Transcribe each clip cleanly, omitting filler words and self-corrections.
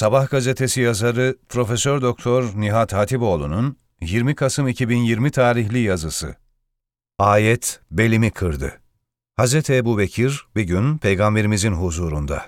Sabah gazetesi yazarı Profesör Doktor Nihat Hatipoğlu'nun 20 Kasım 2020 tarihli yazısı. Ayet belimi kırdı. Hz. Ebubekir bir gün Peygamberimizin huzurunda.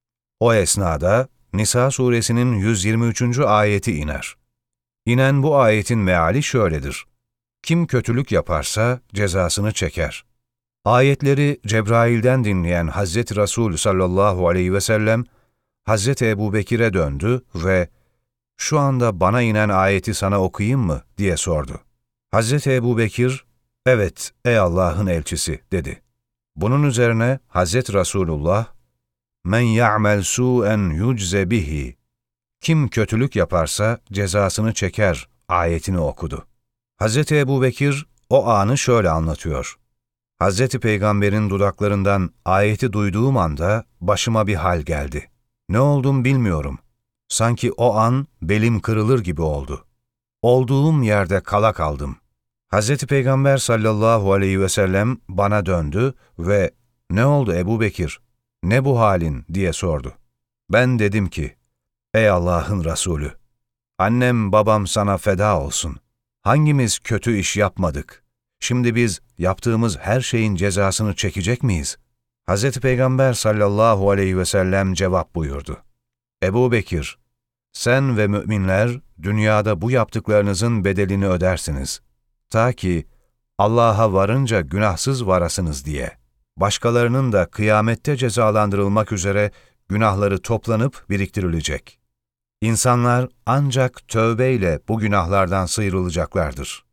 O esnada Nisa suresinin 123. ayeti iner. İnen bu ayetin meali şöyledir: Kim kötülük yaparsa cezasını çeker. Ayetleri Cebrail'den dinleyen Hazreti Resul sallallahu aleyhi ve sellem, Hazreti Ebubekir'e döndü ve "Şu anda bana inen ayeti sana okuyayım mı?" diye sordu. Hazreti Ebubekir, "Evet, ey Allah'ın elçisi," dedi. Bunun üzerine Hazreti Resulullah, "Men ya'mel su'en yucze bihi." Kim kötülük yaparsa cezasını çeker ayetini okudu. Hazreti Ebubekir o anı şöyle anlatıyor. Hazreti Peygamber'in dudaklarından ayeti duyduğum anda başıma bir hal geldi. Ne oldum bilmiyorum. Sanki o an belim kırılır gibi oldu. Olduğum yerde kala kaldım. Hazreti Peygamber sallallahu aleyhi ve sellem bana döndü ve "Ne oldu Ebubekir? Ne bu halin?" diye sordu. Ben dedim ki, "Ey Allah'ın Resulü, annem babam sana feda olsun. Hangimiz kötü iş yapmadık? Şimdi biz yaptığımız her şeyin cezasını çekecek miyiz?" Hazreti Peygamber sallallahu aleyhi ve sellem cevap buyurdu. "Ebubekir, sen ve müminler dünyada bu yaptıklarınızın bedelini ödersiniz. Ta ki Allah'a varınca günahsız varasınız diye. Başkalarının da kıyamette cezalandırılmak üzere günahları toplanıp biriktirilecek. İnsanlar ancak tövbeyle bu günahlardan sıyrılacaklardır."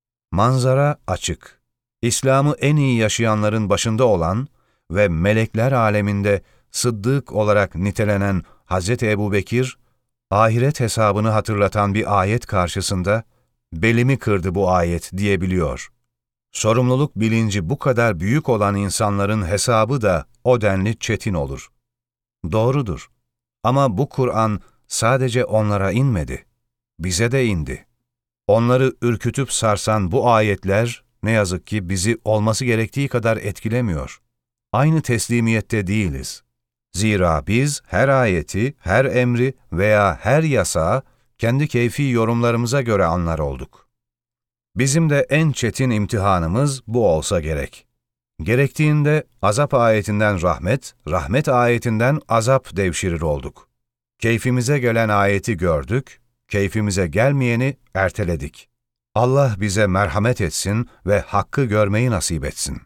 Manzara açık. İslam'ı en iyi yaşayanların başında olan ve melekler aleminde sıddık olarak nitelenen Hazreti Ebubekir, ahiret hesabını hatırlatan bir ayet karşısında "Belimi kırdı bu ayet" diyebiliyor. Sorumluluk bilinci bu kadar büyük olan insanların hesabı da o denli çetin olur. Doğrudur. Ama bu Kur'an sadece onlara inmedi. Bize de indi. Onları ürkütüp sarsan bu ayetler ne yazık ki bizi olması gerektiği kadar etkilemiyor. Aynı teslimiyette değiliz. Zira biz her ayeti, her emri veya her yasağı kendi keyfi yorumlarımıza göre anlar olduk. Bizim de en çetin imtihanımız bu olsa gerek. Gerektiğinde azap ayetinden rahmet, rahmet ayetinden azap devşirir olduk. Keyfimize gelen ayeti gördük, keyfimize gelmeyeni erteledik. Allah bize merhamet etsin ve hakkı görmeyi nasip etsin.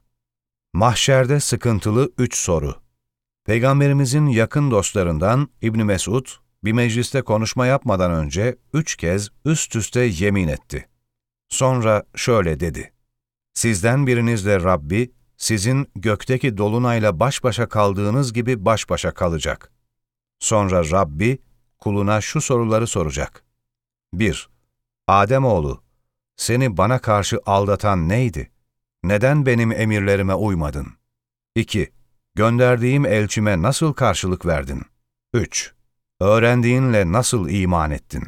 Mahşerde sıkıntılı 3 soru. Peygamberimizin yakın dostlarından İbn Mesud, bir mecliste konuşma yapmadan önce 3 kez üst üste yemin etti. Sonra şöyle dedi: "Sizden birinizle Rabbi, sizin gökteki dolunayla baş başa kaldığınız gibi baş başa kalacak." Sonra Rabbi, kuluna şu soruları soracak. 1. Ademoğlu, seni bana karşı aldatan neydi? Neden benim emirlerime uymadın? 2. Gönderdiğim elçime nasıl karşılık verdin? 3. Öğrendiğinle nasıl iman ettin?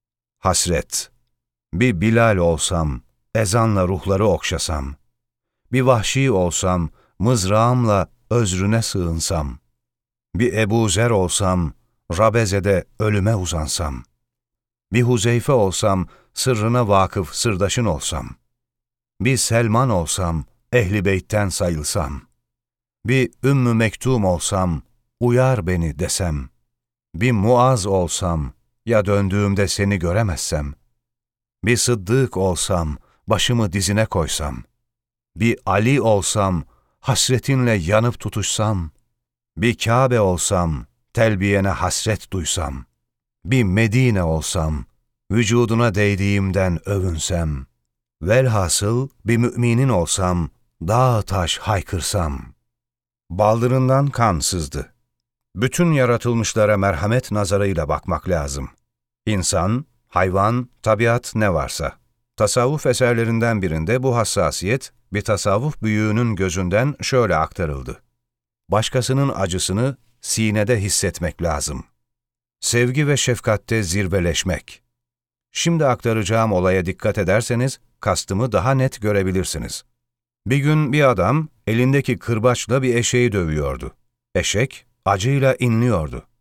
Hasret. Bir Bilal olsam, ezanla ruhları okşasam. Bir Vahşi olsam, mızrağımla özrüne sığınsam. Bir Ebu Zer olsam, Rabeze'de ölüme uzansam. Bir Huzeyfe olsam, sırrına vakıf sırdaşın olsam. Bir Selman olsam, Ehl-i Beyt'ten sayılsam. Bir Ümmü Mektum olsam, uyar beni desem. Bir Muaz olsam, ya döndüğümde seni göremezsem. Bir Sıddık olsam, başımı dizine koysam. Bir Ali olsam, hasretinle yanıp tutuşsam. Bir Kabe olsam, telbiyene hasret duysam. Bir Medine olsam, vücuduna değdiğimden övünsem. Velhasıl bir müminin olsam, dağ taş haykırsam. Baldırından kan sızdı. Bütün yaratılmışlara merhamet nazarıyla bakmak lazım. İnsan, hayvan, tabiat ne varsa. Tasavvuf eserlerinden birinde bu hassasiyet bir tasavvuf büyüğünün gözünden şöyle aktarıldı. Başkasının acısını sinede hissetmek lazım. Sevgi ve şefkatte zirveleşmek. Şimdi aktaracağım olaya dikkat ederseniz kastımı daha net görebilirsiniz. Bir gün bir adam elindeki kırbaçla bir eşeği dövüyordu. Eşek acıyla inliyordu.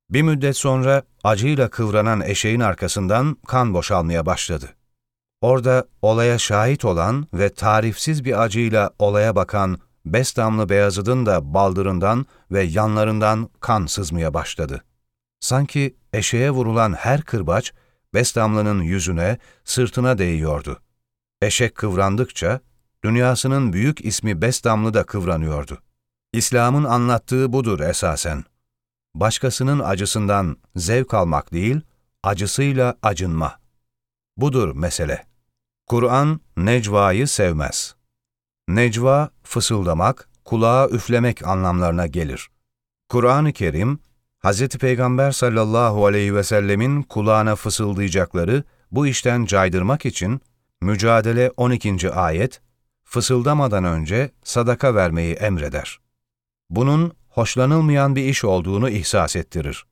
Bir müddet sonra acıyla kıvranan eşeğin arkasından kan boşalmaya başladı. Orada olaya şahit olan ve tarifsiz bir acıyla olaya bakan Bestamlı Beyazıt'ın da baldırından ve yanlarından kan sızmaya başladı. Sanki eşeğe vurulan her kırbaç Bestamlı'nın yüzüne, sırtına değiyordu. Eşek kıvrandıkça dünyasının büyük ismi Bestamlı da kıvranıyordu. İslam'ın anlattığı budur esasen. Başkasının acısından zevk almak değil, acısıyla acınma. Budur mesele. Kur'an, necvayı sevmez. Necva, fısıldamak, kulağa üflemek anlamlarına gelir. Kur'an-ı Kerim, Hz. Peygamber sallallahu aleyhi ve sellemin kulağına fısıldayacakları bu işten caydırmak için Mücadele 12. ayet, fısıldamadan önce sadaka vermeyi emreder. Bunun hoşlanılmayan bir iş olduğunu ihsas ettirir.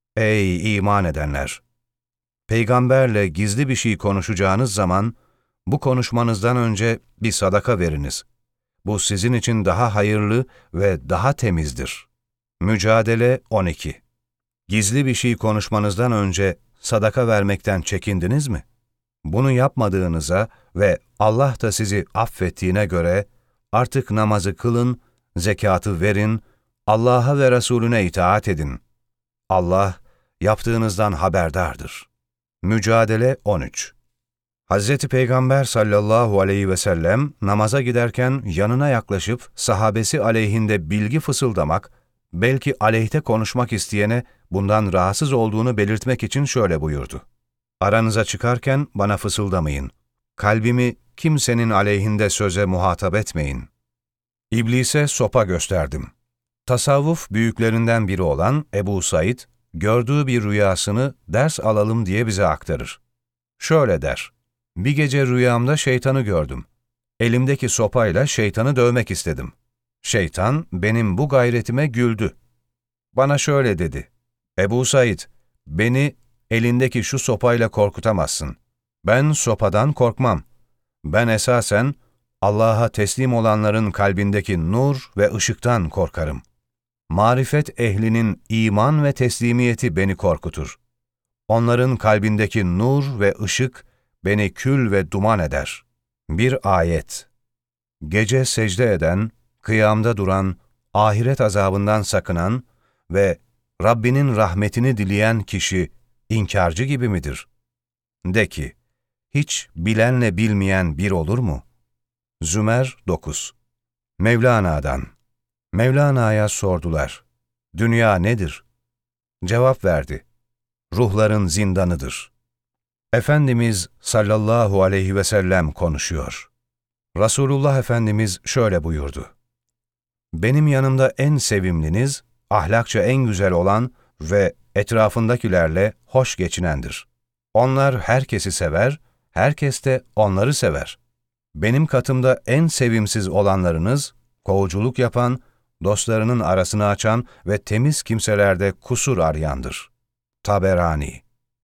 Ey iman edenler! Peygamberle gizli bir şey konuşacağınız zaman, bu konuşmanızdan önce bir sadaka veriniz. Bu sizin için daha hayırlı ve daha temizdir. Mücadele 12. Gizli bir şey konuşmanızdan önce sadaka vermekten çekindiniz mi? Bunu yapmadığınıza ve Allah da sizi affettiğine göre artık namazı kılın, zekatı verin, Allah'a ve Resulüne itaat edin. Allah yaptığınızdan haberdardır. Mücadele 13. Hz. Peygamber sallallahu aleyhi ve sellem namaza giderken yanına yaklaşıp sahabesi aleyhinde bilgi fısıldamak, belki aleyhte konuşmak isteyene bundan rahatsız olduğunu belirtmek için şöyle buyurdu. Aranıza çıkarken bana fısıldamayın. Kalbimi kimsenin aleyhinde söze muhatap etmeyin. İblise sopa gösterdim. Tasavvuf büyüklerinden biri olan Ebu Said, gördüğü bir rüyasını ders alalım diye bize aktarır. Şöyle der, bir gece rüyamda şeytanı gördüm. Elimdeki sopayla şeytanı dövmek istedim. Şeytan benim bu gayretime güldü. Bana şöyle dedi, Ebu Said, beni elindeki şu sopayla korkutamazsın. Ben sopadan korkmam. Ben esasen Allah'a teslim olanların kalbindeki nur ve ışıktan korkarım. Marifet ehlinin iman ve teslimiyeti beni korkutur. Onların kalbindeki nur ve ışık beni kül ve duman eder. Bir ayet. Gece secde eden, kıyamda duran, ahiret azabından sakınan ve Rabbinin rahmetini dileyen kişi inkarcı gibi midir? De ki, hiç bilenle bilmeyen bir olur mu? Zümer 9. Mevlana'dan. Mevlana'ya sordular. Dünya nedir? Cevap verdi. Ruhların zindanıdır. Efendimiz sallallahu aleyhi ve sellem konuşuyor. Resulullah Efendimiz şöyle buyurdu. Benim yanımda en sevimliniz, ahlakça en güzel olan ve etrafındakilerle hoş geçinendir. Onlar herkesi sever, herkes de onları sever. Benim katımda en sevimsiz olanlarınız, kovuculuk yapan, dostlarının arasını açan ve temiz kimselerde kusur arayandır. Taberani.